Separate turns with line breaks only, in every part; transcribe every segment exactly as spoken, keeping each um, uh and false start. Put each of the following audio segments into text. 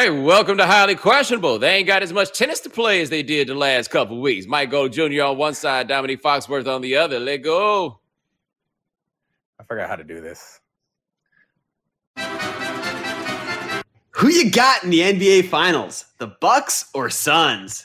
right, welcome to Highly Questionable. They ain't got as much tennis to play as they did the last couple of weeks. Mike Gold Junior on one side, Dominique Foxworth on the other. Let go.
I forgot how to do this.
Who you got in the N B A Finals? The Bucks or Suns?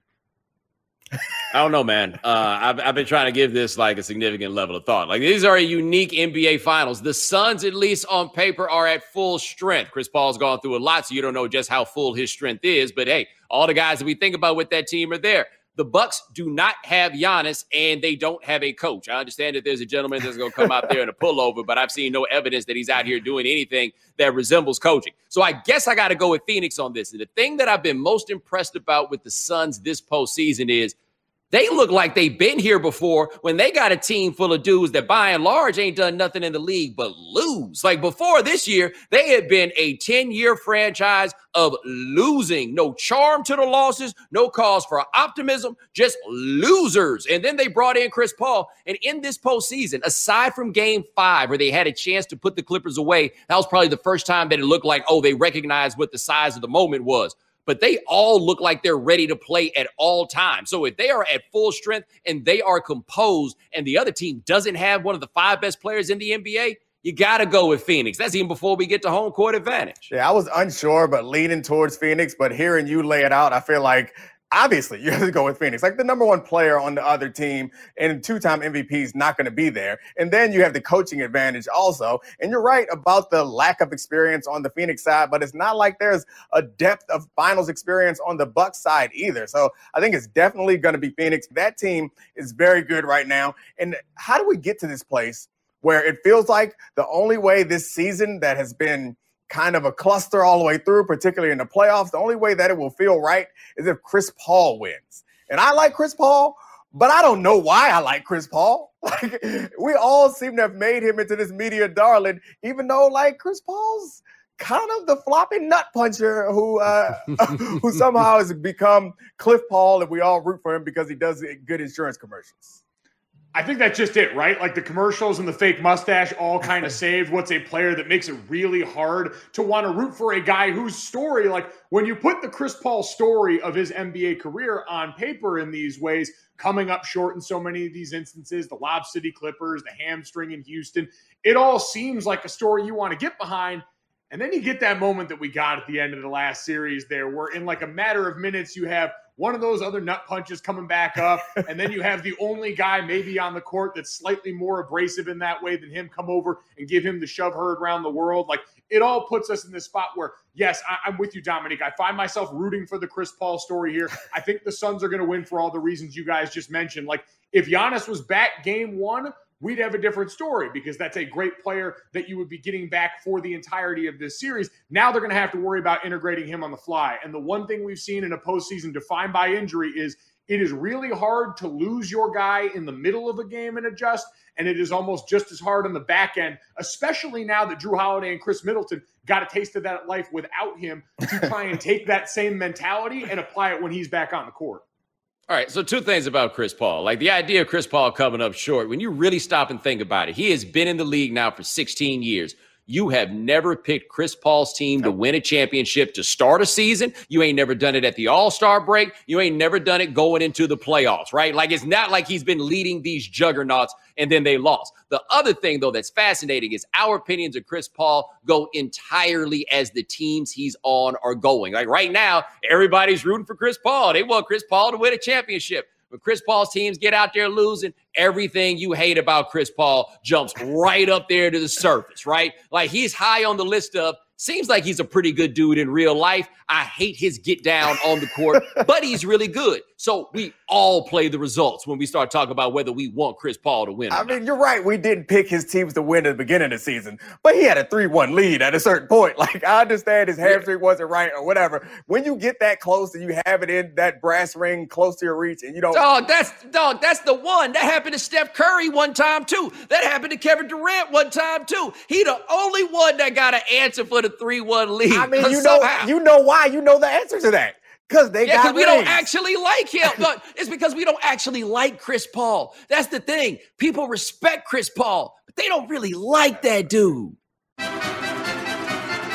I don't know, man. Uh, I've, I've been trying to give this like a significant level of thought. Like, these are a unique N B A Finals. The Suns, at least on paper, are at full strength. Chris Paul's gone through a lot, so you don't know just how full his strength is. But hey, all the guys that we think about with that team are there. The Bucks do not have Giannis, and they don't have a coach. I understand that there's a gentleman that's going to come out there in a pullover, but I've seen no evidence that he's out here doing anything that resembles coaching. So I guess I got to go with Phoenix on this. And the thing that I've been most impressed about with the Suns this postseason is they look like they've been here before when they got a team full of dudes that by and large ain't done nothing in the league but lose. Like before this year, they had been a ten-year franchise of losing. No charm to the losses, no cause for optimism, just losers. And then they brought in Chris Paul. And in this postseason, aside from game five, where they had a chance to put the Clippers away, that was probably the first time that it looked like, oh, they recognized what the size of the moment was. But they all look like they're ready to play at all times. So if they are at full strength and they are composed and the other team doesn't have one of the five best players in the N B A, you got to go with Phoenix. That's even before we get to home court advantage.
Yeah, I was unsure, but leaning towards Phoenix. But hearing you lay it out, I feel like obviously you have to go with Phoenix. Like the number one player on the other team and two-time M V P is not going to be there. And then you have the coaching advantage also. And you're right about the lack of experience on the Phoenix side, but it's not like there's a depth of finals experience on the Bucks side either. So I think it's definitely going to be Phoenix. That team is very good right now. And how do we get to this place where it feels like the only way this season that has been kind of a cluster all the way through, particularly in the playoffs, the only way that it will feel right is if Chris Paul wins. And I like Chris Paul, but I don't know why I like Chris Paul. Like, we all seem to have made him into this media darling, even though, like, Chris Paul's kind of the floppy nut puncher who uh, who somehow has become Cliff Paul, and we all root for him because he does good insurance commercials.
I think that's just it, right? Like the commercials and the fake mustache all kind of saved what's a player that makes it really hard to want to root for a guy whose story, like when you put the Chris Paul story of his N B A career on paper in these ways, coming up short in so many of these instances, the Lob City Clippers, the hamstring in Houston, it all seems like a story you want to get behind. And then you get that moment that we got at the end of the last series there, where in like a matter of minutes, you have one of those other nut punches coming back up, and then you have the only guy maybe on the court that's slightly more abrasive in that way than him come over and give him the shove heard around the world. Like, it all puts us in this spot where, yes, I, I'm with you, Dominique. I find myself rooting for the Chris Paul story here. I think the Suns are going to win for all the reasons you guys just mentioned. Like, if Giannis was back game one, we'd have a different story because that's a great player that you would be getting back for the entirety of this series. Now they're going to have to worry about integrating him on the fly. And the one thing we've seen in a postseason defined by injury is it is really hard to lose your guy in the middle of a game and adjust, and it is almost just as hard on the back end, especially now that Jrue Holiday and Chris Middleton got a taste of that life without him to try and take that same mentality and apply it when he's back on the court.
All right, so two things about Chris Paul. Like the idea of Chris Paul coming up short, when you really stop and think about it, he has been in the league now for sixteen years. You have never picked Chris Paul's team to win a championship to start a season. You ain't never done it at the All-Star break. You ain't never done it going into the playoffs, right? Like, it's not like he's been leading these juggernauts and then they lost. The other thing, though, that's fascinating is our opinions of Chris Paul go entirely as the teams he's on are going. Like right now, everybody's rooting for Chris Paul. They want Chris Paul to win a championship. When Chris Paul's teams get out there losing, everything you hate about Chris Paul jumps right up there to the surface, right? Like he's high on the list of, seems like he's a pretty good dude in real life. I hate his get down on the court, but he's really good. So we all play the results when we start talking about whether we want Chris Paul to win.
I mean, you're right. We didn't pick his teams to win at the beginning of the season, but he had a three one lead at a certain point. Like, I understand his hamstring wasn't right or whatever. When you get that close and you have it in that brass ring close to your reach and you don't.
Dog, that's dog, that's the one. That happened to Steph Curry one time too. That happened to Kevin Durant one time too. He the only one that got an answer for the three one lead.
I mean, you know, somehow. you know why? You know the answer to that. Because they
yeah,
got
because we
rings.
don't actually like him. But it's because we don't actually like Chris Paul. That's the thing. People respect Chris Paul, but they don't really like that dude.
Are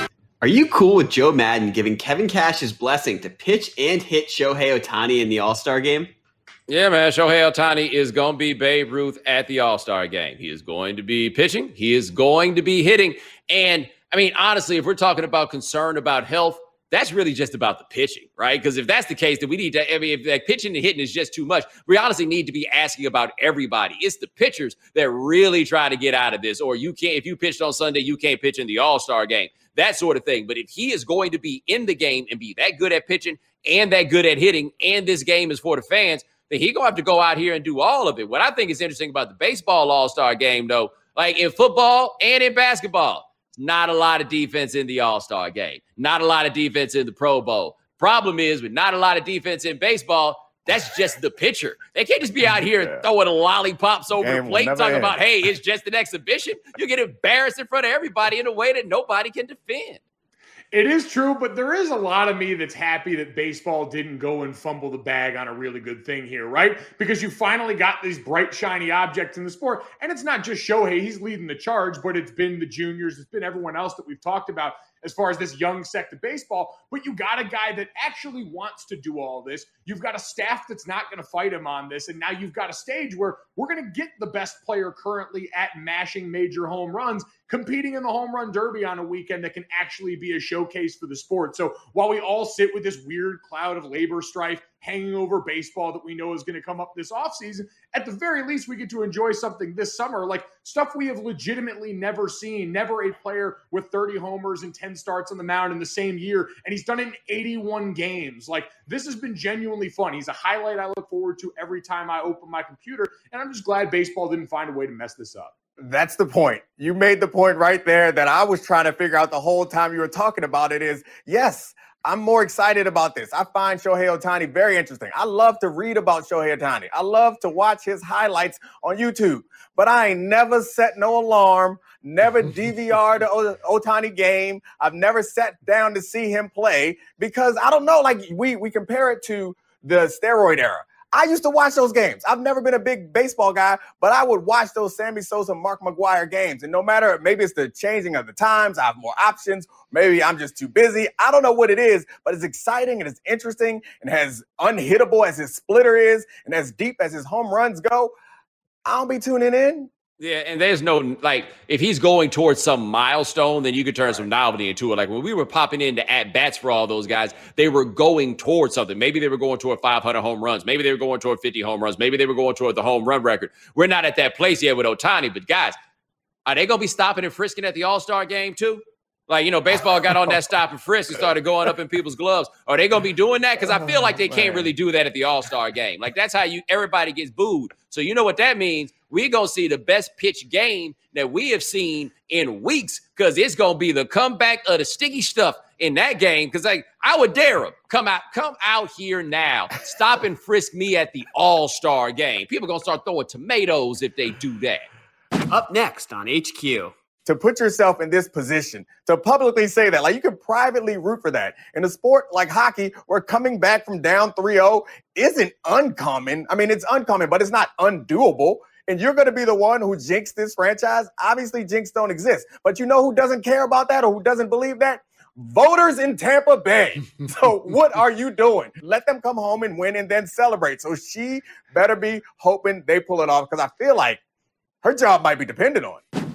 Are you cool with Joe Madden giving Kevin Cash his blessing to pitch and hit Shohei Ohtani in the All-Star game?
Yeah, man. Shohei Ohtani is going to be Babe Ruth at the All-Star game. He is going to be pitching. He is going to be hitting. And, I mean, honestly, if we're talking about concern about health, that's really just about the pitching, right? Because if that's the case, then we need to, I mean, if like, pitching and hitting is just too much, we honestly need to be asking about everybody. It's the pitchers that really try to get out of this, or you can't, if you pitched on Sunday, you can't pitch in the All-Star game, that sort of thing. But if he is going to be in the game and be that good at pitching and that good at hitting, and this game is for the fans, then he going to have to go out here and do all of it. What I think is interesting about the baseball All-Star game, though, like in football and in basketball, not a lot of defense in the All-Star game. Not a lot of defense in the Pro Bowl. Problem is, with not a lot of defense in baseball, that's just the pitcher. They can't just be out here
yeah.
throwing lollipops over
Game
the plate, talking
end.
about, hey, it's just an exhibition. You get embarrassed in front of everybody in a way that nobody can defend.
It is true, but there is a lot of me that's happy that baseball didn't go and fumble the bag on a really good thing here, right? Because you finally got these bright, shiny objects in the sport. And it's not just Shohei, he's leading the charge, but it's been the juniors, it's been everyone else that we've talked about as far as this young sect of baseball. But you got a guy that actually wants to do all this. You've got a staff that's not going to fight him on this. And now you've got a stage where we're going to get the best player currently at mashing major home runs, competing in the home run derby on a weekend that can actually be a showcase for the sport. So while we all sit with this weird cloud of labor strife hanging over baseball that we know is going to come up this offseason, at the very least, we get to enjoy something this summer, like stuff we have legitimately never seen. Never a player with thirty homers and ten starts on the mound in the same year, and he's done it in eighty-one games. Like, this has been genuinely fun. He's a highlight I look forward to every time I open my computer, and I'm just glad baseball didn't find a way to mess this up.
That's the point. You made the point right there that I was trying to figure out the whole time you were talking about it is, yes, I'm more excited about this. I find Shohei Ohtani very interesting. I love to read about Shohei Ohtani. I love to watch his highlights on YouTube. But I ain't never set no alarm, never D V R'd the Ohtani game. I've never sat down to see him play because I don't know, like we, we compare it to the steroid era. I used to watch those games. I've never been a big baseball guy, but I would watch those Sammy Sosa, Mark McGwire games. And no matter, maybe it's the changing of the times, I have more options. Maybe I'm just too busy. I don't know what it is, but it's exciting and it's interesting and as unhittable as his splitter is and as deep as his home runs go, I'll be tuning in.
Yeah, and there's no, like, if he's going towards some milestone, then you could turn right. some novelty into it. Like, when we were popping into at-bats for all those guys, they were going towards something. Maybe they were going toward five hundred home runs. Maybe they were going toward fifty home runs. Maybe they were going toward the home run record. We're not at that place yet with Ohtani, but guys, are they going to be stopping and frisking at the All-Star game too? Like, you know, baseball got on that stop and frisk and started going up in people's gloves. Are they going to be doing that? Because I feel like they can't really do that at the All-Star game. Like, that's how you everybody gets booed. So you know what that means? We're going to see the best pitch game that we have seen in weeks because it's going to be the comeback of the sticky stuff in that game. Because, like, I would dare them. Come out, come out here now. Stop and frisk me at the All-Star game. People are going to start throwing tomatoes if they do that.
Up next on H Q.
To put yourself in this position, to publicly say that, like you can privately root for that. In a sport like hockey, where coming back from down three oh isn't uncommon. I mean, it's uncommon, but it's not undoable. And you're going to be the one who jinxed this franchise. Obviously, jinx don't exist. But you know who doesn't care about that or who doesn't believe that? Voters in Tampa Bay. So what are you doing? Let them come home and win and then celebrate. So she better be hoping they pull it off because I feel like her job might be dependent on it.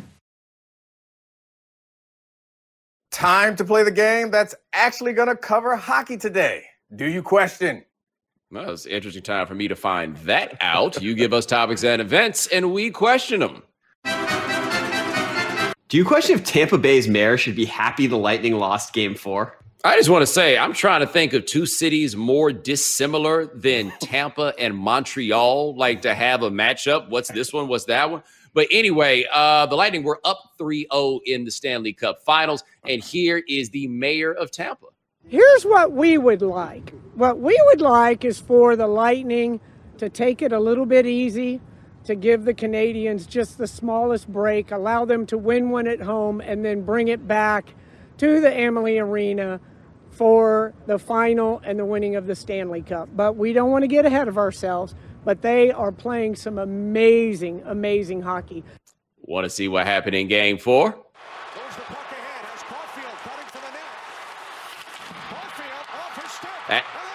Time to play the game that's actually going to cover hockey today. Do you question?
Well, it's an interesting time for me to find that out. You give us topics and events, and we question them.
Do you question if Tampa Bay's mayor should be happy the Lightning lost game four?
I just want to say, I'm trying to think of two cities more dissimilar than Tampa and Montreal, like to have a matchup. What's this one? What's that one? But anyway, uh, the Lightning were up three oh in the Stanley Cup Finals, and here is the mayor of Tampa.
Here's what we would like. What we would like is for the Lightning to take it a little bit easy, to give the Canadians just the smallest break, allow them to win one at home, and then bring it back to the Amalie Arena for the final and the winning of the Stanley Cup. But we don't want to get ahead of ourselves. But they are playing some amazing, amazing hockey.
Want to see what happened in game four?
Goes the puck ahead as Caulfield cutting for the net.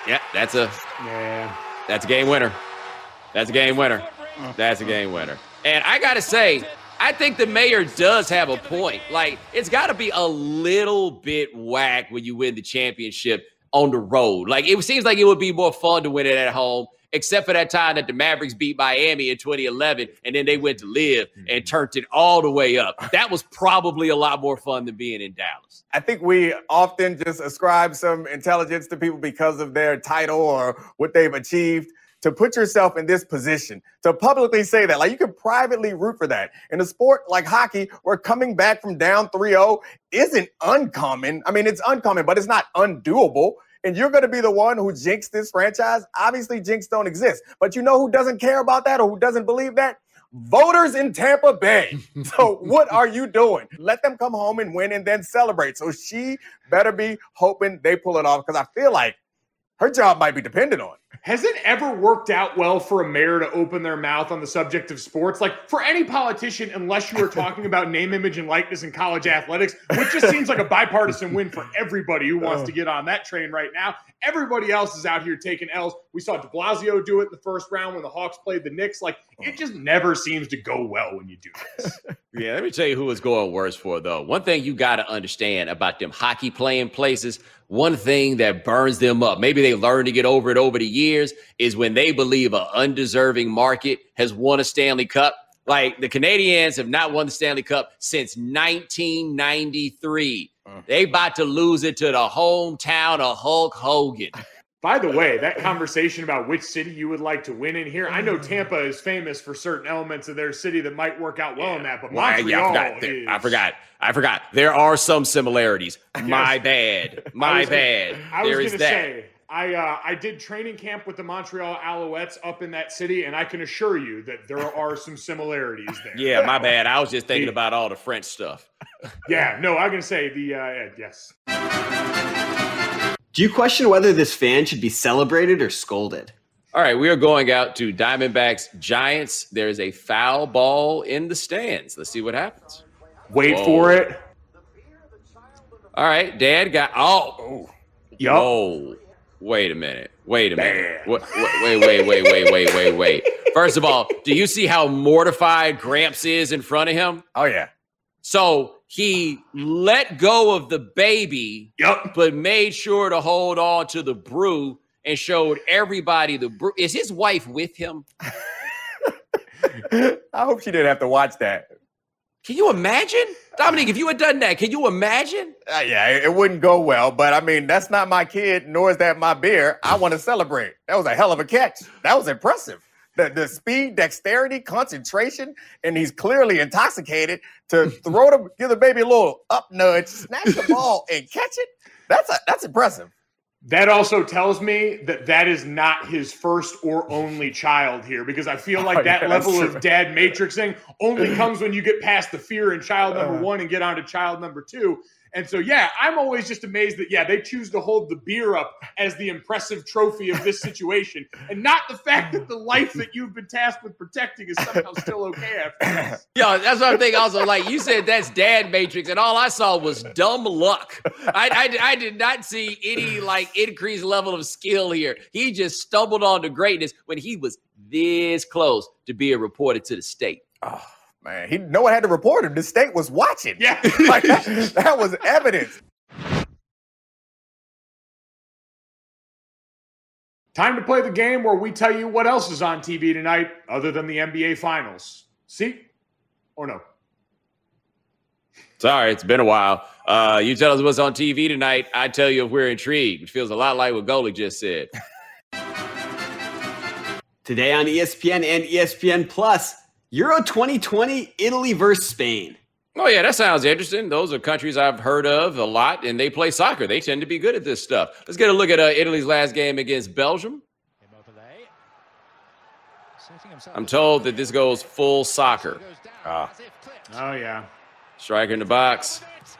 Yeah, that's a
Yeah.
that's a game winner. That's a game winner. That's a game winner. And I gotta say, I think the mayor does have a point. Like, it's got to be a little bit whack when you win the championship on the road. Like, it seems like it would be more fun to win it at home, except for that time that the Mavericks beat Miami in twenty eleven, and then they went to live and turned it all the way up. That was probably a lot more fun than being in Dallas.
I think we often just ascribe some intelligence to people because of their title or what they've achieved. To put yourself in this position, to publicly say that, like, you can privately root for that. In a sport like hockey, where coming back from down three oh isn't uncommon. I mean, it's uncommon, but it's not undoable. And you're going to be the one who jinxed this franchise. Obviously, jinx don't exist. But you know who doesn't care about that or who doesn't believe that? Voters in Tampa Bay. So what are you doing? Let them come home and win and then celebrate. So she better be hoping they pull it off, because I feel like her job might be dependent on it.
Has it ever worked out well for a mayor to open their mouth on the subject of sports? Like, for any politician, unless you were talking about name, image, and likeness in college athletics, which just seems like a bipartisan win for everybody who wants to get on that train right now. Everybody else is out here taking L's. We saw de Blasio do it in the first round when the Hawks played the Knicks. Like, it just never seems to go well when you do this.
Yeah, let me tell you who it's going worse for, though. One thing you got to understand about them hockey playing places, one thing that burns them up, maybe they learn to get over it over the years, is when they believe an undeserving market has won a Stanley Cup. Like, the Canadiens have not won the Stanley Cup since nineteen ninety-three. Uh, they about to lose it to the hometown of Hulk Hogan.
By the way, that conversation about which city you would like to win in here, I know Tampa is famous for certain elements of their city that might work out well
yeah.
in that, but
well,
Montreal
yeah, I forgot.
is...
I forgot. I forgot. There are some similarities. My bad. My bad.
I was
there
gonna
is that.
Say, I uh, I did training camp with the Montreal Alouettes up in that city, and I can assure you that there are some similarities there.
Yeah, my bad. I was just thinking about all the French stuff.
Yeah, no, I'm going to say the, uh, yes.
Do you question whether this fan should be celebrated or scolded?
All right, we are going out to Diamondbacks Giants. There's a foul ball in the stands. Let's see what happens.
Wait
Whoa.
for it.
All right, Dad got – oh.
Yup.
Oh, wait a minute. Wait a minute. Wait, wait, wait, wait, wait, wait, wait, wait. First of all, do you see how mortified Gramps is in front of him?
Oh, yeah.
So he let go of the baby,
Yep.
but made sure to hold on to the brew and showed everybody the brew. Is his wife with him?
I hope she didn't have to watch that.
Can you imagine? Dominique, if you had done that, can you imagine?
Uh, yeah, it, it wouldn't go well, but I mean, that's not my kid, nor is that my beer. I want to celebrate. That was a hell of a catch. That was impressive. The, the speed, dexterity, concentration, and he's clearly intoxicated to throw the, give the baby a little up nudge, snatch the ball, and catch it. That's a, that's impressive.
That also tells me that that is not his first or only child here, because I feel like
Oh,
that
yeah,
level
that's
of
true.
dad matrixing only comes when you get past the fear in child number one and get on to child number two. And so, yeah, I'm always just amazed that, yeah, they choose to hold the beer up as the impressive trophy of this situation, and not the fact that the life that you've been tasked with protecting is somehow still okay after this.
Yo, that's what I'm thinking also. Like, you said that's dad matrix, and all I saw was dumb luck. I, I, I did not see any, like, increased level of skill here. He just stumbled on to greatness when he was this close to being reported to the state.
Oh, man, he no one had to report him. The state was watching.
Yeah.
Like, that, that was evidence.
Time to play the game where we tell you what else is on T V tonight other than the N B A Finals. See? Or no?
Sorry, it's been a while. Uh, you tell us what's on T V tonight. I tell you if we're intrigued, which feels a lot like what Goalie just said.
Today on E S P N and E S P N Plus, Euro twenty twenty, Italy versus Spain.
Oh, yeah, that sounds interesting. Those are countries I've heard of a lot, and they play soccer. They tend to be good at this stuff. Let's get a look at uh, Italy's last game against Belgium. I'm told that this goes full soccer.
Uh,
Oh, yeah.
Striker in the box.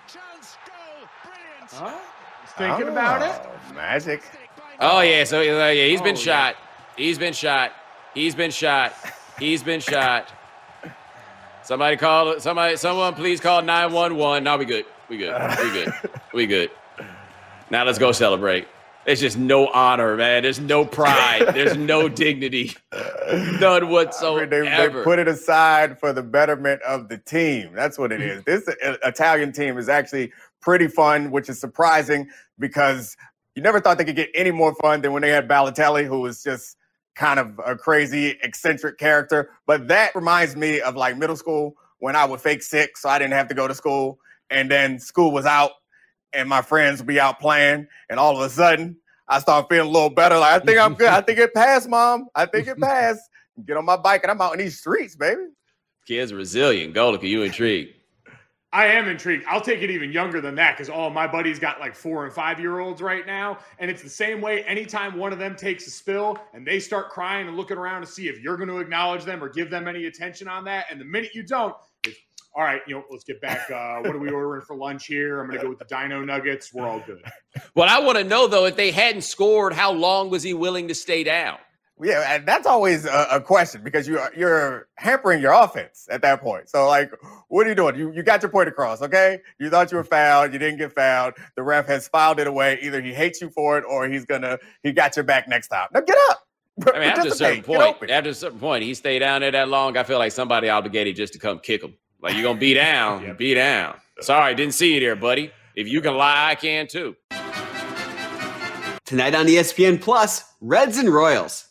Huh? Thinking about it?
oh, Magic.
Oh, yeah, so uh, yeah, he's been
Oh,
shot. He's been shot. He's been shot. He's been shot. Somebody call somebody someone please call nine one one. Now we good. We good. We good. We good. Now let's go celebrate. There's just no honor, man. There's no pride. There's no dignity. None whatsoever.
I mean, they, they put it aside for the betterment of the team. That's what it is. This uh, Italian team is actually pretty fun, which is surprising because you never thought they could get any more fun than when they had Balotelli, who was just kind of a crazy, eccentric character. But that reminds me of like middle school when I would fake sick so I didn't have to go to school. And then school was out and my friends would be out playing. And all of a sudden, I start feeling a little better. Like, I think I'm good. I think it passed, Mom. I think it passed. Get on my bike and I'm out in these streets, baby.
Kids are resilient. Golok, are you intrigued?
I am intrigued. I'll take it even younger than that because all my buddies got like four and five year olds right now. And it's the same way anytime one of them takes a spill and they start crying and looking around to see if you're going to acknowledge them or give them any attention on that. And the minute you don't, it's, all right, you know, let's get back. Uh, what are we ordering for lunch here? I'm going to go with the Dino Nuggets. We're all good.
Well, I want to know, though, if they hadn't scored, how long was he willing to stay down?
Yeah, and that's always a, a question because you're you're hampering your offense at that point. So, like, what are you doing? You you got your point across, okay? You thought you were fouled. You didn't get fouled. The ref has filed it away. Either he hates you for it or he's gonna he got your back next time. Now get up.
I mean, after a certain point, after a certain point, he stayed down there that long. I feel like somebody obligated just to come kick him. Like, you're gonna be down, yeah. be down. Sorry, didn't see you there, buddy. If you can lie, I can too.
Tonight on E S P N Plus, Reds and Royals.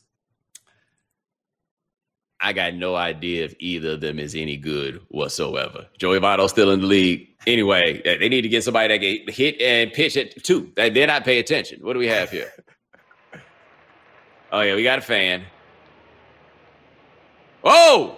I got no idea if either of them is any good whatsoever. Joey Votto's still in the league. Anyway, they need to get somebody that can hit and pitch it too. They're not paying attention. What do we have here? Oh, yeah, we got a fan. Oh!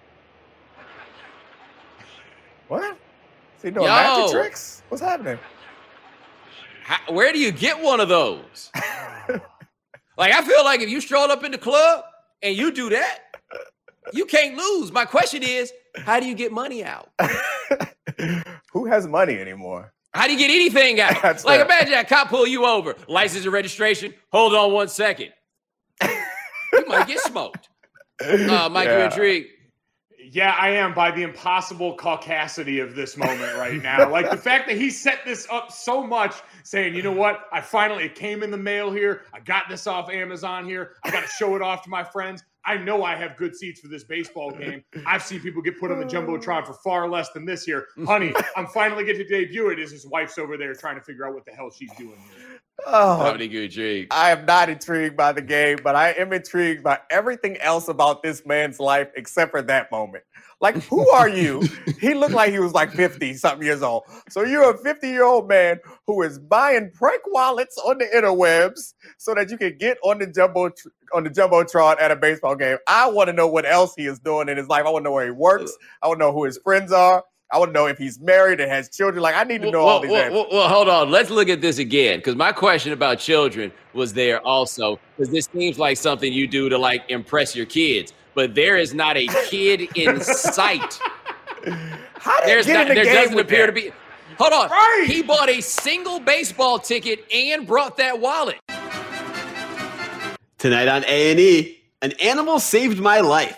What? Is he doing
Yo.
magic tricks? What's happening?
How, where do you get one of those? Like, I feel like if you stroll up in the club and you do that, you can't lose. My question is, how do you get money out?
Who has money anymore?
How do you get anything out?
That's
like,
fair.
imagine a cop pull you over. License and registration. Hold on one second. You might get smoked. Uh, Mike, yeah. you intrigued?
Yeah, I am by the impossible caucasity of this moment right now. Like the fact that he set this up so much, saying, you know what? I finally, it came in the mail here. I got this off Amazon here. I got to show it off to my friends. I know I have good seats for this baseball game. I've seen people get put on the Jumbotron for far less than this here. Honey, I'm finally getting to debut it as his wife's over there trying to figure out what the hell she's doing here.
Oh,
How many good intrigued?
I am not intrigued by the game, but I am intrigued by everything else about this man's life except for that moment. Like, who are you? He looked like he was like fifty-something years old. So you're a fifty-year-old man who is buying prank wallets on the interwebs so that you can get on the jumbo on the Jumbotron at a baseball game. I want to know what else he is doing in his life. I want to know where he works. I want to know who his friends are. I want to know if he's married and has children. Like, I need to know
well,
all these
well,
answers.
well, well, hold on. Let's look at this again, because my question about children was there also, because this seems like something you do to, like, impress your kids. But there is not a kid in sight.
How did
There's
he
not,
get in the
there
game
doesn't
with
appear
that?
to be. Hold on.
Right.
He bought a single baseball ticket and brought that wallet.
Tonight on A and E, an animal saved my life.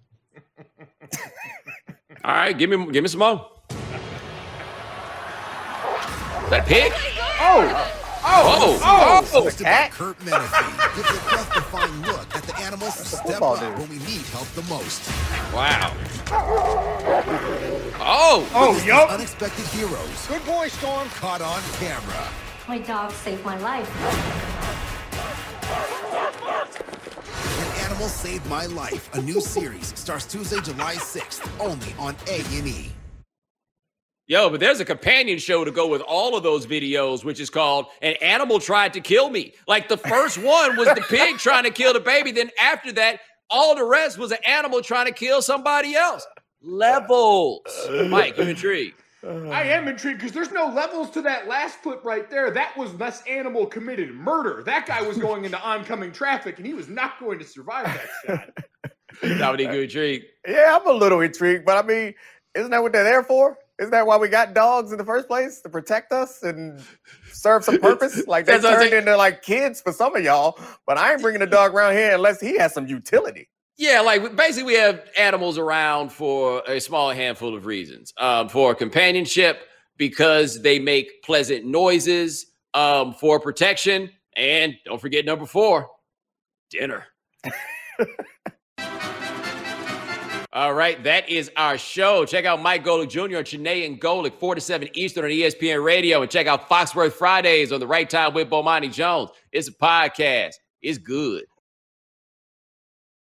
All right, give me give me some more. Is that a pig?
Oh,
Oh,
oh,
oh.
oh. Cat?
Kurt Menefee gives a death-defying look at the animals who step
football
up
dude.
when we need help the most.
Wow. Oh.
Oh,
These
yup.
unexpected heroes
Good boy, Storm.
caught on camera.
My dog saved my life.
An Animal Saved My Life, a new series, starts Tuesday, July sixth, only on A and E.
Yo, but there's a companion show to go with all of those videos, which is called An Animal Tried to Kill Me. Like, the first one was the pig trying to kill the baby. Then after that, all the rest was an animal trying to kill somebody else. Levels. Mike, you intrigued?
I am intrigued because there's no levels to that last clip right there. That was this animal committed murder. That guy was going into oncoming traffic, and he was not going to survive that shot.
Dominique, you intrigued?
Yeah, I'm a little intrigued, but I mean, isn't that what they're there for? Isn't that why we got dogs in the first place? To protect us and serve some purpose? Like, they
That's what I'm
turned
saying.
into like kids for some of y'all, but I ain't bringing a dog around here unless he has some utility.
Yeah, like basically we have animals around for a small handful of reasons. Um, for companionship, because they make pleasant noises, um, for protection, And don't forget number four, dinner. All right, that is our show. Check out Mike Golic Junior and Chiney and Golic, four to seven Eastern on E S P N Radio. And check out Foxworth Fridays on the Right Time with Bomani Jones. It's a podcast. It's good.